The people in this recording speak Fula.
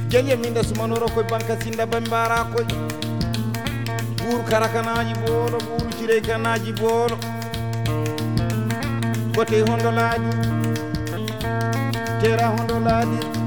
jeli min da sumanoro koy banka sinda bambara koy buru karakanaji bolo buru cirey kanaji bolo bote hondo laadi tera hondo laadi